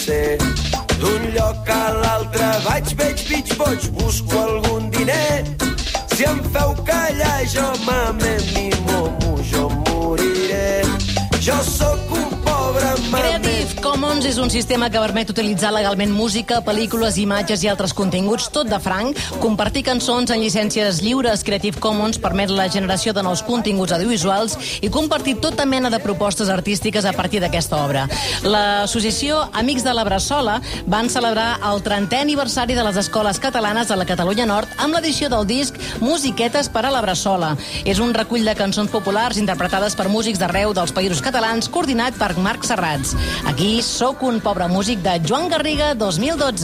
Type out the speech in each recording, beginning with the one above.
ser. D'un lloc a l'altre vaig, veig, boig, busco algun diner. Si em feu callar jo mame mi momo, jo moriré. Jo sóc un pobre mame. Creative Commons és un sistema que permet utilitzar legalment música, pel·lícules, imatges i altres continguts, tot de franc. Compartir cançons en llicències lliures. Creative Commons permet la generació de nous continguts audiovisuals i compartir tota mena de propostes artístiques a partir d'aquesta obra. L'associació Amics de la Bressola van celebrar el 30è aniversari de les escoles catalanes de la Catalunya Nord amb l'edició del disc Musiquetes per a la Bressola. És un recull de cançons populars interpretades per músics d'arreu dels països catalans, coordinat per Marc Serrats. Aquí Soc un pobre músic de Joan Garriga, 2012.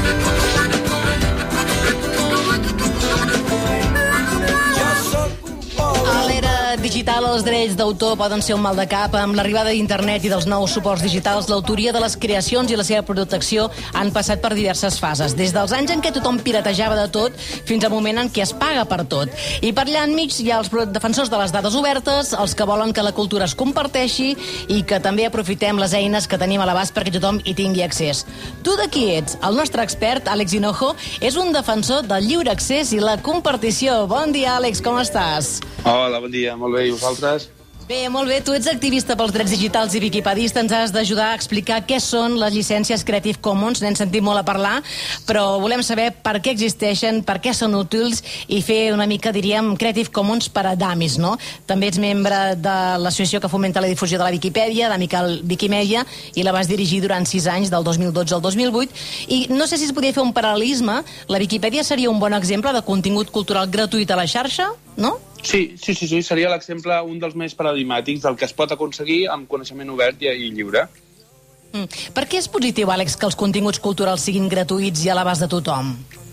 A l'era digital, els drets d'autor poden ser un mal de cap. Amb l'arribada d'internet i dels nous suports digitals, l'autoria de les creacions i la seva protecció han passat per diverses fases, des dels anys en què tothom piratejava de tot fins al moment en què es paga per tot. I per allà enmig hi ha els defensors de les dades obertes, els que volen que la cultura es comparteixi i que també aprofitem les eines que tenim a l'abast perquè tothom hi tingui accés. Tu de qui ets? El nostre expert, Àlex Hinojo, és un defensor del lliure accés i la compartició. Bon dia, Àlex, com estàs? Hola, bon dia, molt bé, i vosaltres? Bé, molt bé. Tu ets activista pels drets digitals i wikipedista. Ens has d'ajudar a explicar què són les llicències Creative Commons. N'hem sentit molt a parlar, però volem saber per què existeixen, per què són útils i fer una mica, diríem, Creative Commons per a dummies, no? També ets membre de l'associació que fomenta la difusió de la Viquipèdia, d'Amical Wikimedia, i la vas dirigir durant 6 anys, del 2012 al 2008. I no sé si es podria fer un paral·lelisme. La Viquipèdia seria un bon exemple de contingut cultural gratuït a la xarxa, no? Sí, seria l'exemple, un dels més paradigmàtics del que es pot aconseguir amb coneixement obert i lliure. Per què és positiu, Àlex, que els continguts culturals siguin gratuïts i a l'abast de tothom?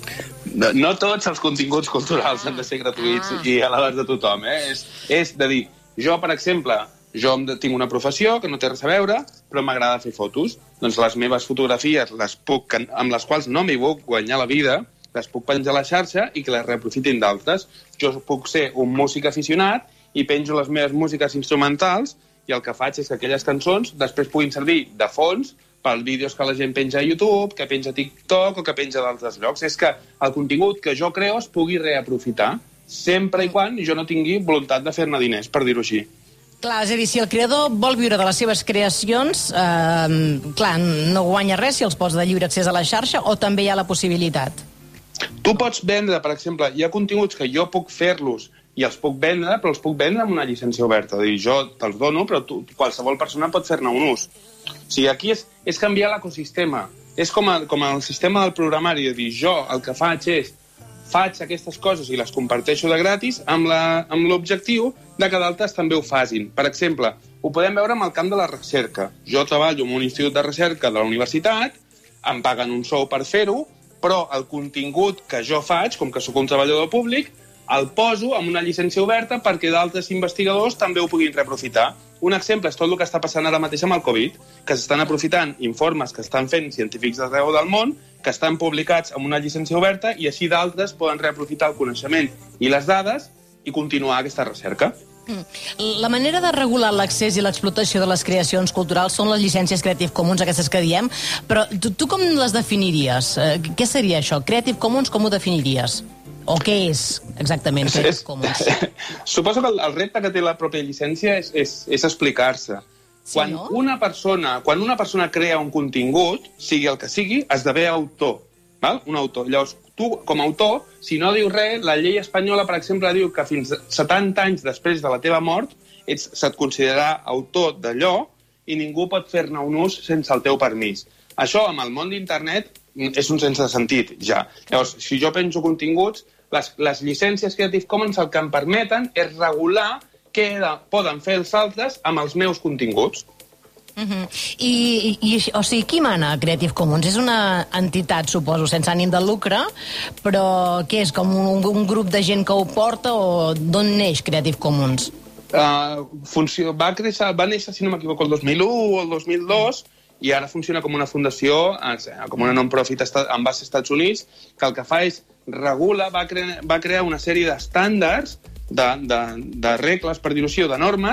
No tots els continguts culturals han de ser gratuïts i a l'abast de tothom, eh? És de dir, jo, per exemple, tinc una professió que no té res a veure, però m'agrada fer fotos. Doncs les meves fotografies, amb les quals no m'hi vull guanyar la vida, les puc penjar a la xarxa i que les reaprofitin d'altres. Jo puc ser un músic aficionat i penjo les meves músiques instrumentals i el que faig és que aquelles cançons després puguin servir de fons per vídeos que la gent penja a YouTube, que penja a TikTok o que penja d'altres llocs. És que el contingut que jo creo es pugui reaprofitar sempre i quan jo no tingui voluntat de fer-ne diners, per dir-ho així. Clar, és a dir, si el creador vol viure de les seves creacions, clar, no guanya res si els posa de lliure accés a la xarxa, o també hi ha la possibilitat? Tu pots vendre, per exemple, hi ha continguts que jo puc fer-los i els puc vendre, però els puc vendre amb una llicència oberta. És a dir, jo te'ls dono, però qualsevol persona pot fer-ne un ús. O sigui, aquí és canviar l'ecosistema. És com el sistema del programari, és a dir, jo el que faig aquestes coses i les comparteixo de gratis amb l'objectiu de que d'altres també ho facin. Per exemple, ho podem veure amb el camp de la recerca. Jo treballo en un institut de recerca de la universitat, em paguen un sou per fer-ho, però el contingut que jo faig, com que sóc un treballador públic, el poso amb una llicència oberta perquè d'altres investigadors també ho puguin reaprofitar. Un exemple és tot el que està passant ara mateix amb el Covid, que s'estan aprofitant informes que estan fent científics d'arreu del món, que estan publicats amb una llicència oberta i així d'altres poden reaprofitar el coneixement i les dades i continuar aquesta recerca. La manera de regular l'accés i l'explotació de les creacions culturals són les llicències Creative Commons, aquestes que diem, però tu com les definiries? Què seria això? Creative Commons, com ho definiries? O què és exactament Creative Commons? Suposo que el repte que té la pròpia llicència és explicar-se. Sí, quan no? una persona crea un contingut, sigui el que sigui, esdevé autor. Val? Un autor. Llavors, tu, com a autor, si no dius res, la llei espanyola, per exemple, diu que fins 70 anys després de la teva mort se't considerarà autor d'allò i ningú pot fer-ne un ús sense el teu permís. Això, amb el món d'internet, és un sense sentit, ja. Llavors, si jo penjo continguts, les llicències Creative Commons el que em permeten és regular què poden fer els altres amb els meus continguts. O sigui, qui mana Creative Commons? És una entitat, suposo, sense ànim de lucre, però què és, com un grup de gent que ho porta o d'on neix Creative Commons? Va néixer, si no m'equivoco, el 2001 o el 2002 i ara funciona com una fundació, com una non-profit amb base als Estats Units, que el que fa és regula, va crear una sèrie d'estàndards, de regles, per dir-ho així, o de normes,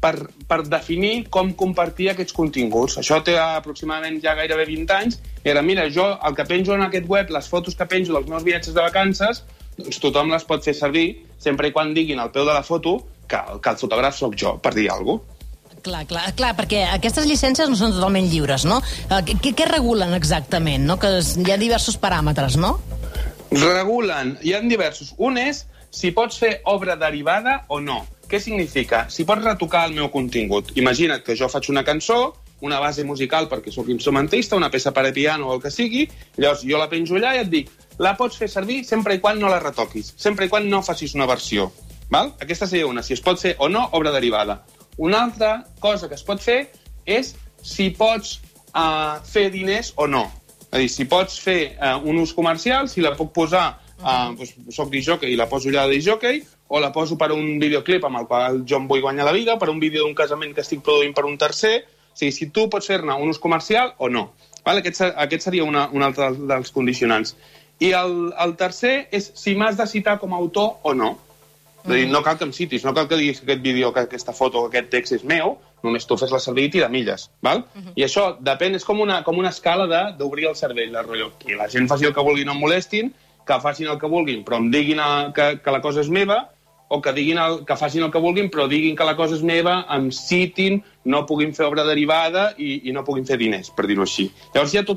per definir com compartir aquests continguts. Això té aproximadament ja gairebé 20 anys, i ara, mira, jo el que penjo en aquest web, les fotos que penjo dels meus viatges de vacances, doncs tothom les pot fer servir, sempre i quan diguin al peu de la foto que el fotògraf sóc jo, per dir alguna cosa. Clar, perquè aquestes llicències no són totalment lliures, no? Què regulen exactament, no? Que hi ha diversos paràmetres, no? Regulen, hi ha diversos. Un és si pots fer obra derivada o no. Què significa? Si pots retocar el meu contingut. Imagina't que jo faig una cançó, una base musical perquè sóc instrumentista, una peça per a piano o el que sigui, llavors jo la penjo allà i et dic, la pots fer servir sempre i quan no la retoquis, sempre i quan no facis una versió. Val? Aquesta seria una, si es pot fer o no obra derivada. Una altra cosa que es pot fer és si pots fer diners o no. És a dir, si pots fer un ús comercial, si la puc posar, soc disjockey i la poso allà de disjockey, o la poso per un videoclip amb el qual jo em vull guanyar la vida, per un vídeo d'un casament que estic produint per un tercer, o sigui, si tu pots fer-ne un ús comercial o no. Val? Aquest seria un altre dels condicionants. I el tercer és si m'has de citar com a autor o no. És a dir, no cal que em citis, no cal que diguis que aquest vídeo, que aquesta foto, que aquest text és meu, només tu fes-la servir i tira milles. Val? I això depèn, és com una escala d'obrir el cervell, de rotllo. Que la gent faci el que vulguin, no em molestin, que facin el que vulguin, però em diguin que la cosa és meva, o que facin el que vulguin, però diguin que la cosa és meva, em citin, no puguin fer obra derivada i no puguin fer diners, per dir-ho així. Llavors hi ha tot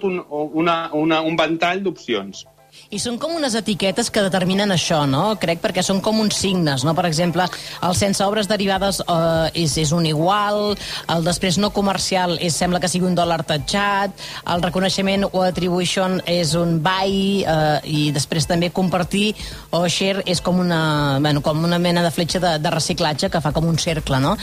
un ventall d'opcions. I són com unes etiquetes que determinen això, no? Crec, perquè són com uns signes, no? Per exemple, el sense obres derivades és un igual, el després no comercial sembla que sigui un dòlar tatxat, el reconeixement o attribution és un buy, i després també compartir o share és com una mena de fletxa de reciclatge que fa com un cercle, no?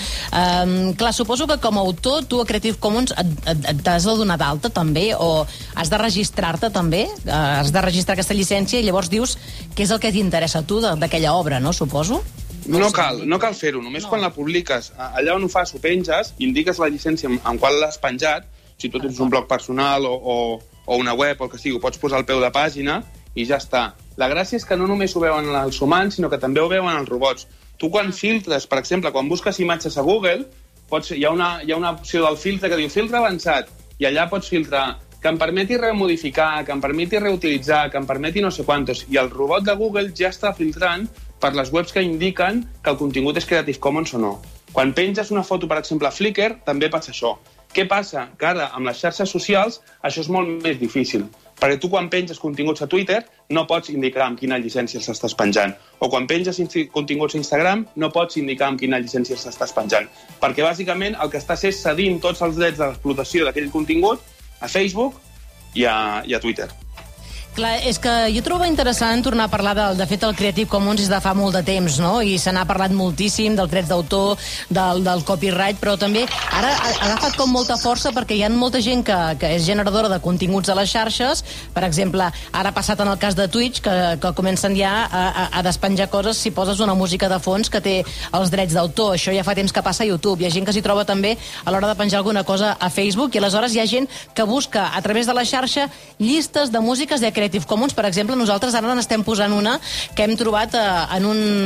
Clar, suposo que com a autor tu a Creative Commons t'has de donar d'alta també, o has de registrar-te també? Has de registrar aquesta llicència i llavors dius què és el que t'interessa a tu d'aquella obra, no? Suposo? No cal fer-ho. Només quan la publiques, allà on ho fas, ho penges, indiques la llicència en qual l'has penjat, si tu tens un blog personal o una web o el que sigui, ho pots posar al peu de pàgina i ja està. La gràcia és que no només ho veuen els humans, sinó que també ho veuen els robots. Tu quan filtres, per exemple, quan busques imatges a Google, hi ha una opció del filtre que diu filtre avançat, i allà pots filtrar que em permeti remodificar, que em permeti reutilitzar, que em permeti no sé quantos. I el robot de Google ja està filtrant per les webs que indiquen que el contingut és Creative Commons o no. Quan penges una foto, per exemple, a Flickr, també passa això. Què passa? Que ara, amb les xarxes socials, això és molt més difícil. Perquè tu, quan penges continguts a Twitter, no pots indicar amb quina llicència els estàs penjant. O quan penges continguts a Instagram, no pots indicar amb quina llicència els estàs penjant. Perquè, bàsicament, el que estàs és cedint tots els drets de l'explotació d'aquell contingut a Facebook i a Twitter. Clar, és que jo trobo interessant tornar a parlar de fet, el Creative Commons és de fa molt de temps, no? I se n'ha parlat moltíssim dels drets d'autor, del copyright, però també ara ha agafat com molta força perquè hi ha molta gent que és generadora de continguts a les xarxes. Per exemple, ara ha passat en el cas de Twitch, que comencen ja a despenjar coses si poses una música de fons que té els drets d'autor. Això ja fa temps que passa a YouTube. Hi ha gent que s'hi troba també a l'hora de penjar alguna cosa a Facebook, i aleshores hi ha gent que busca a través de la xarxa llistes de músiques de Creative Commons. Per exemple, nosaltres ara n'estem posant una que hem trobat en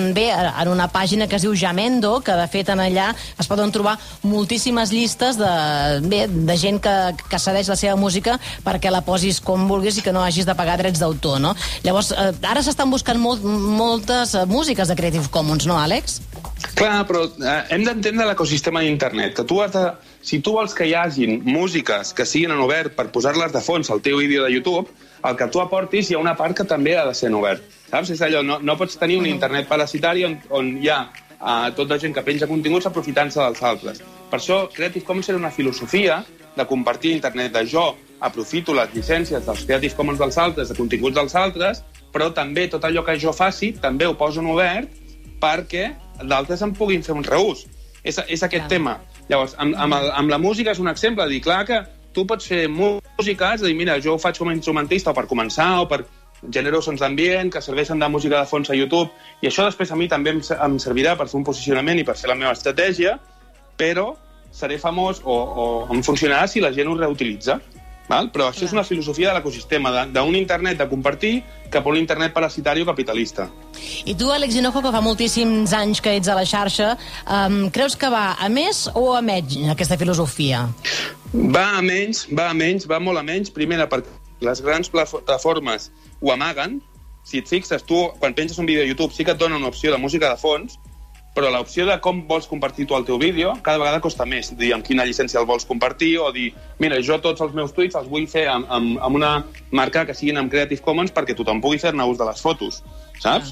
una pàgina que es diu Jamendo, que de fet en allà es poden trobar moltíssimes llistes de gent que cedeix la seva música perquè la posis com vulguis i que no hagis de pagar drets d'autor, no? Llavors, ara s'estan buscant moltes músiques de Creative Commons, no, Àlex? Clar, però hem d'entendre l'ecosistema d'internet, que si tu vols que hi hagin músiques que siguin en obert per posar-les de fons al teu vídeo de YouTube, el que tu aportis hi ha una part que també ha de ser en obert. Saps? És allò, no pots tenir un internet parasitari on hi ha tota gent que penja continguts aprofitant-se dels altres. Per això Creative Commons era una filosofia de compartir internet, de jo aprofito les llicències dels Creative Commons dels altres, de continguts dels altres, però també tot allò que jo faci també ho poso en obert perquè d'altres en puguin fer un reús. És aquest tema. Llavors, amb la música és un exemple, dir, clar que tu pots fer música, és a dir, mira, jo ho faig com a instrumentista o per començar, o per genero sons d'ambient, que serveixen de música de fons a YouTube, i això després a mi també em servirà per fer un posicionament i per fer la meva estratègia, però seré famós o em funcionarà si la gent ho reutilitza. Val? Però això és una filosofia de l'ecosistema, d'un internet de compartir cap a un internet parasitari o capitalista. I tu, Àlex Hinojo, que fa moltíssims anys que ets a la xarxa, creus que va a més o a menys aquesta filosofia? Va a menys, va molt a menys. Primera, perquè les grans plataformes ho amaguen. Si et fixes, tu, quan penges un vídeo a YouTube, sí que et dona una opció de música de fons, però l'opció de com vols compartir tu el teu vídeo cada vegada costa més. Dir amb quina llicència el vols compartir o dir, mira, jo tots els meus tuits els vull fer amb una marca que siguin amb Creative Commons perquè tothom pugui fer-ne ús de les fotos, saps?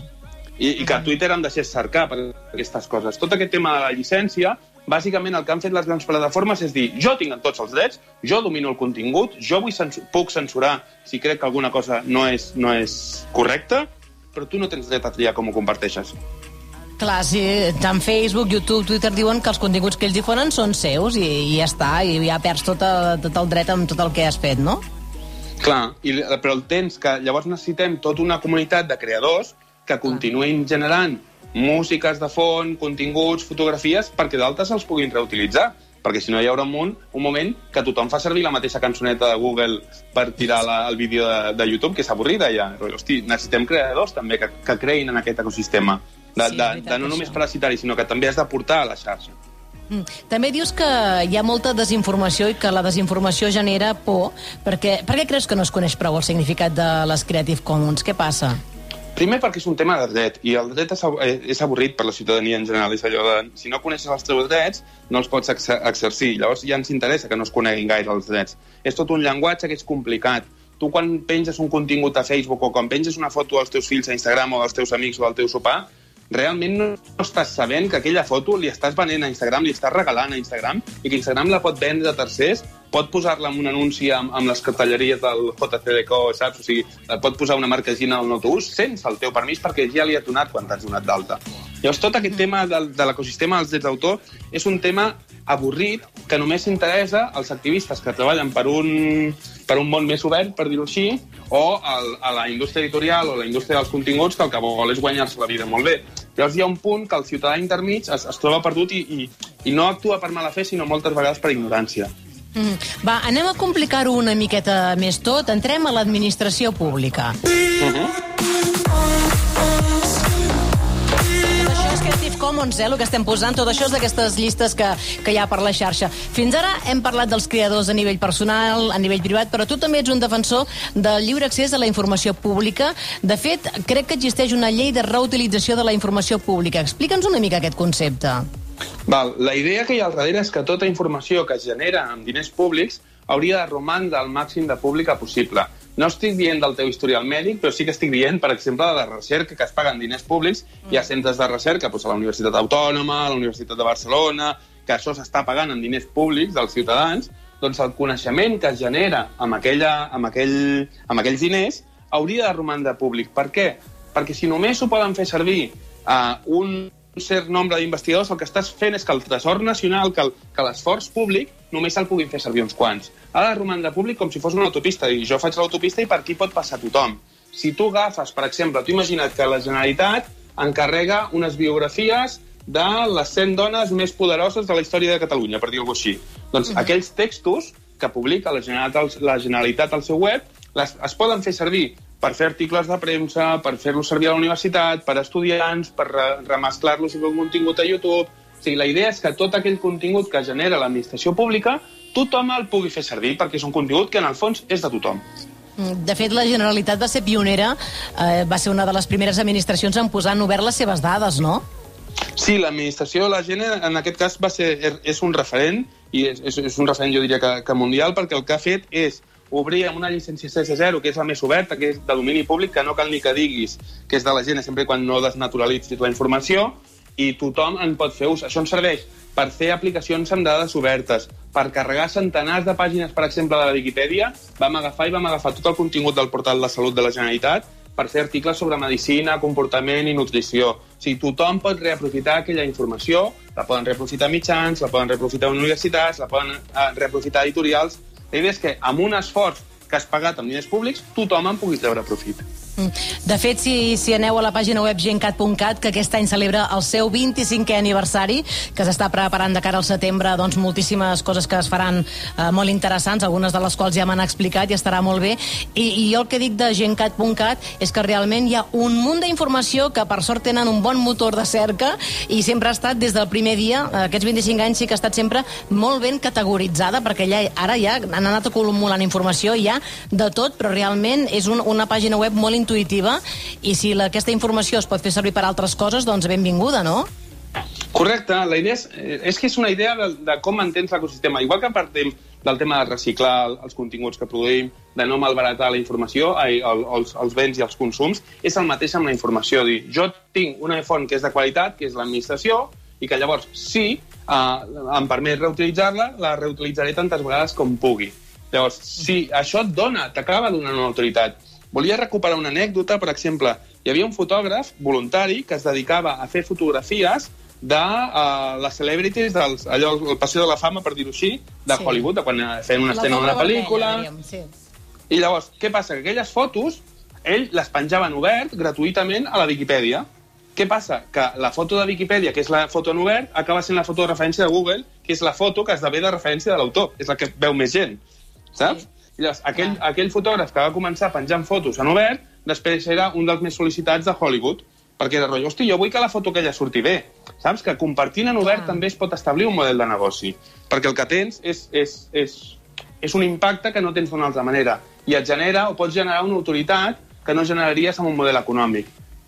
I que a Twitter em deixés cercar per aquestes coses. Tot aquest tema de la llicència, bàsicament el que han fet les grans plataformes és dir, jo tinc tots els drets, jo domino el contingut, jo puc censurar si crec que alguna cosa no és correcta, però tu no tens dret a triar com ho comparteixes. Clar, sí, tant Facebook, YouTube, Twitter diuen que els continguts que ells difonen són seus i ja està, i ja perds tot el dret amb tot el que has fet, no? Clar, però el temps que llavors necessitem tota una comunitat de creadors que continuïn generant músiques de fons, continguts, fotografies, perquè d'altres els puguin reutilitzar. Perquè si no hi haurà un moment que tothom fa servir la mateixa cançoneta de Google per tirar el vídeo de YouTube, que és avorrida ja. Hosti, necessitem creadors també que creïn en aquest ecosistema. De no només parasitari, sinó que també has de portar a la xarxa. També dius que hi ha molta desinformació i que la desinformació genera por. Per què creus que no es coneix prou el significat de les Creative Commons? Què passa? Primer perquè és un tema de dret, i el dret és avorrit per la ciutadania en general. És allò de, si no coneixes els teus drets, no els pots exercir. Llavors ja ens interessa que no es coneguin gaire els drets. És tot un llenguatge que és complicat. Tu quan penges un contingut a Facebook o quan penges una foto als teus fills a Instagram o als teus amics o al teu sopar, realment no estàs sabent que aquella foto li estàs venent a Instagram, li estàs regalant a Instagram i que Instagram la pot vendre a tercers, pot posar-la en un anunci amb les cartelleries del JCDecO, saps? O sigui, pot posar una marquesina al autobús sense el teu permís perquè ja li ha donat quan t'has donat d'alta. Llavors, tot aquest tema de l'ecosistema dels drets d'autor és un tema avorrit que només interessa als activistes que treballen per un món més obert, per dir-ho així, o a la indústria editorial o a la indústria dels continguts que el que vol és guanyar-se la vida molt bé. Llavors hi ha un punt que el ciutadà intermig es troba perdut i no actua per mala fe, sinó moltes vegades per ignorància. Va, anem a complicar-ho una miqueta més tot. Entrem a l'administració pública. Creative Commons, el que estem posant, tot això és d'aquestes llistes que hi ha per la xarxa. Fins ara hem parlat dels creadors a nivell personal, a nivell privat, però tu també ets un defensor del lliure accés a la informació pública. De fet, crec que existeix una llei de reutilització de la informació pública. Explica'ns una mica aquest concepte. La idea que hi ha al darrere és que tota informació que es genera amb diners públics hauria de romandre al màxim de pública possible. No estic dient del teu historial mèdic, però sí que estic dient, per exemple, de la recerca que es paguen diners públics. Hi ha centres de recerca a la Universitat Autònoma, a la Universitat de Barcelona, que això s'està pagant amb diners públics dels ciutadans. Doncs el coneixement que es genera amb aquells diners hauria de romandre públic. Per què? Perquè si només ho poden fer servir un cert nombre d'investigadors, el que estàs fent és que el Tresor Nacional, que l'esforç públic, només el puguin fer servir uns quants. Ha de romandre públic com si fos una autopista. I jo faig l'autopista i per aquí pot passar tothom. Si tu agafes, per exemple, tu imagina't que la Generalitat encarrega unes biografies de les 100 dones més poderoses de la història de Catalunya, per dir-ho així. Doncs aquells textos que publica la Generalitat al seu web es poden fer servir per fer articles de premsa, per fer-los servir a la universitat, per estudiants, per remesclar-los i fer un contingut a YouTube. O sigui, la idea és que tot aquell contingut que genera l'administració pública, tothom el pugui fer servir, perquè és un contingut que en el fons és de tothom. De fet, la Generalitat va ser pionera, va ser una de les primeres administracions en posar en obert les seves dades, no? Sí, l'administració de la Gene, en aquest cas, és un referent, i és un referent, jo diria, que mundial, perquè el que ha fet és obrir amb una llicència CC0, que és la més oberta, que és de domini públic, que no cal ni que diguis que és de la gent, sempre quan no desnaturalitzis la informació, i tothom en pot fer ús. Això ens serveix per fer aplicacions amb dades obertes, per carregar centenars de pàgines, per exemple, de la Viquipèdia. Vam agafar tot el contingut del portal de salut de la Generalitat per fer articles sobre medicina, comportament i nutrició. O sigui, tothom pot reaprofitar aquella informació, la poden reaprofitar mitjans, la poden reaprofitar universitats, la poden reaprofitar editorials. La idea és que amb un esforç que has pagat amb diners públics, tothom en pugui treure profit. De fet, si aneu a la pàgina web gencat.cat, que aquest any celebra el seu 25è aniversari, que s'està preparant de cara al setembre, doncs moltíssimes coses que es faran molt interessants, algunes de les quals ja m'han explicat i estarà molt bé. I jo el que dic de gencat.cat és que realment hi ha un munt d'informació que per sort tenen un bon motor de cerca i sempre ha estat des del primer dia, aquests 25 anys sí que ha estat sempre molt ben categoritzada, perquè ara ja han anat acumulant informació, hi ha de tot, però realment és una pàgina web molt intuïtiva, i si aquesta informació es pot fer servir per altres coses, doncs benvinguda, no? Correcte, la idea és que és una idea de com mantens l'ecosistema. Igual que partim del tema de reciclar els continguts que produïm, de no malbaratar la informació, els béns i els consums, és el mateix amb la informació. Dir, jo tinc una font que és de qualitat, que és l'administració, i que llavors, si em permet reutilitzar-la, la reutilitzaré tantes vegades com pugui. Llavors, si això t'acaba donant una autoritat. Volia recuperar una anècdota, per exemple, hi havia un fotògraf voluntari que es dedicava a fer fotografies de les celebrities, el passeig de la fama, per dir-ho així, de Hollywood, de quan feien una escena d'una pel·lícula. I llavors, què passa? Que aquelles fotos, ell les penjava en obert, gratuïtament, a la Viquipèdia. Què passa? Que la foto de Viquipèdia, que és la foto en obert, acaba sent la foto de referència de Google, que és la foto que esdevé de referència de l'autor. És la que veu més gent, saps? I llavors, aquell fotògraf que va començar penjant fotos en obert, després era un dels més sol·licitats de Hollywood, perquè era rotllo, hosti, jo vull que la foto aquella surti bé. Saps? Que compartint en obert també es pot establir un model de negoci, perquè el que tens és un impacte que no tens d'una altra manera, i et genera o pots generar una autoritat que no generaries amb un model econòmic.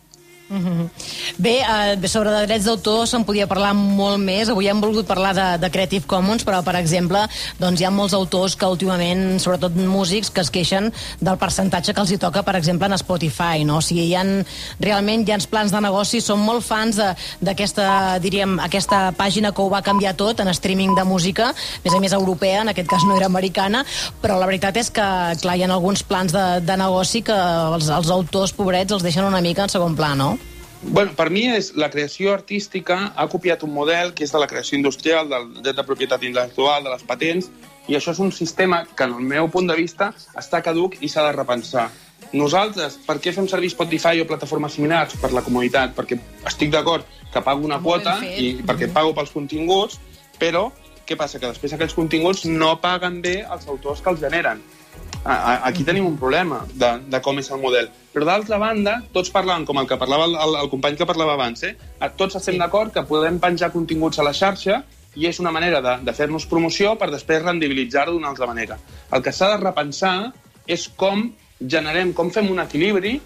Bé, sobre de drets d'autor se'n podia parlar molt més. Avui hem volgut parlar de Creative Commons, però per exemple doncs hi ha molts autors que últimament, sobretot músics, que es queixen del percentatge que els hi toca, per exemple, en Spotify, no? O sigui, realment hi ha plans de negoci, són molt fans d'aquesta, diríem, aquesta pàgina que ho va canviar tot en streaming de música, a més europea, en aquest cas no era americana, però la veritat és que, clar, hi ha alguns plans de negoci que els autors pobrets els deixen una mica en segon pla, no? Bueno, per mi la creació artística ha copiat un model que és de la creació industrial, del dret de propietat intel·lectual, de les patents, i això és un sistema que, en el meu punt de vista, està caduc i s'ha de repensar. Nosaltres, per què fem servir Spotify o plataformes similars? Per la comoditat, perquè estic d'acord que pago una quota i perquè pago pels continguts, però què passa? Que després aquells continguts no paguen bé els autors que els generen. Aquí tenim un problema de com és el model. Però d'altra banda, tots parlant, com el que parlava el company que parlava abans, tots estem d'acord que podem penjar continguts a la xarxa i és una manera de fer-nos promoció per després rendibilitzar-ho d'una altra manera. El que s'ha de repensar és com fem un equilibri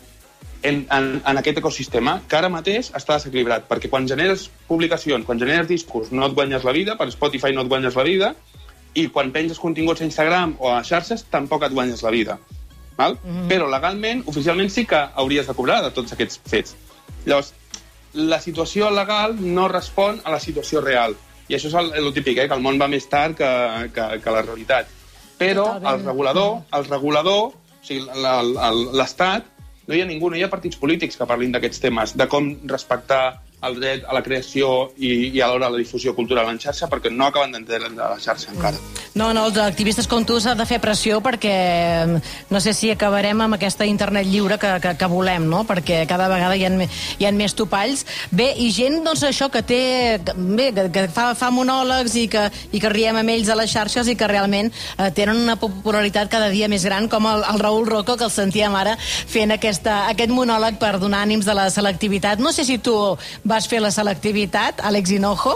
en aquest ecosistema, que ara mateix està desequilibrat, perquè quan generes publicacions, quan generes discos, no et guanyes la vida, per Spotify no et guanyes la vida, i quan penges continguts a Instagram o a xarxes tampoc et guanyes la vida. Val? Però legalment, oficialment sí que hauries de cobrar de tots aquests fets. Llavors, la situació legal no respon a la situació real. I això és el típic, que el món va més tard que la realitat. Però el regulador, o sigui, l'Estat, no hi ha ningú, no hi ha partits polítics que parlin d'aquests temes, de com respectar el dret a la creació i alhora a la difusió cultural en xarxa, perquè no acaben d'entendre la xarxa encara. No, els activistes com tu s'ha de fer pressió perquè no sé si acabarem amb aquesta internet lliure que volem, no? Perquè cada vegada hi ha més topalls. Bé, i gent, doncs, això que té... Bé, que fa monòlegs i que riem amb ells a les xarxes i que realment tenen una popularitat cada dia més gran, com el Raül Rocco, que el sentíem ara fent aquest monòleg per donar ànims de la selectivitat. No sé si tu vas fer la selectivitat, Àlex Hinojo?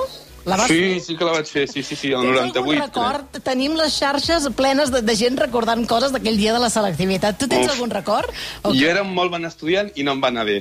Sí que la vaig fer, sí, el 98. Record? Tenim les xarxes plenes de gent recordant coses d'aquell dia de la selectivitat. Tu tens algun record? Jo era un molt bon estudiant i no em va anar bé.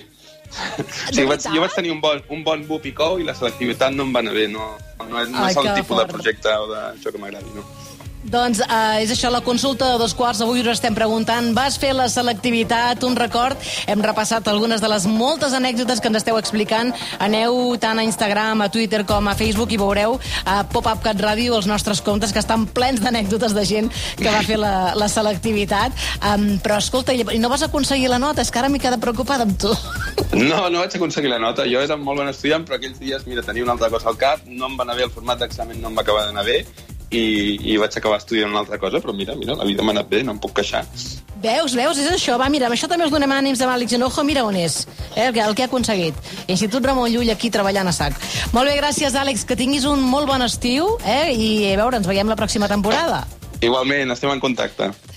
Jo vaig tenir un bon Bupicou i la selectivitat no em va anar bé. No és el tipus de projecte o d'això que m'agradi, no? Doncs és això, la consulta de 2:15. Avui us estem preguntant, vas fer la selectivitat, un record? Hem repassat algunes de les moltes anècdotes que ens esteu explicant. Aneu tant a Instagram, a Twitter com a Facebook i veureu a Pop-Up Cat Ràdio els nostres comptes, que estan plens d'anècdotes de gent que va fer la selectivitat. Però escolta, i no vas aconseguir la nota? És que ara m'he quedat preocupada amb tu. No vaig aconseguir la nota. Jo era molt bon estudiant, però aquells dies, mira, tenia una altra cosa al cap, no em va anar bé, el format d'examen no em va acabar d'anar bé, i vaig acabar estudiant una altra cosa, però mira, la vida m'ha anat bé, no em puc queixar. Veus, és això. Va, mira, amb això també us donem ànims de Àlex Enojo. Mira on és, el que ha aconseguit. Institut Ramon Llull aquí treballant a sac. Molt bé, gràcies, Àlex. Que tinguis un molt bon estiu, i a veure, ens veiem la pròxima temporada. Igualment, estem en contacte.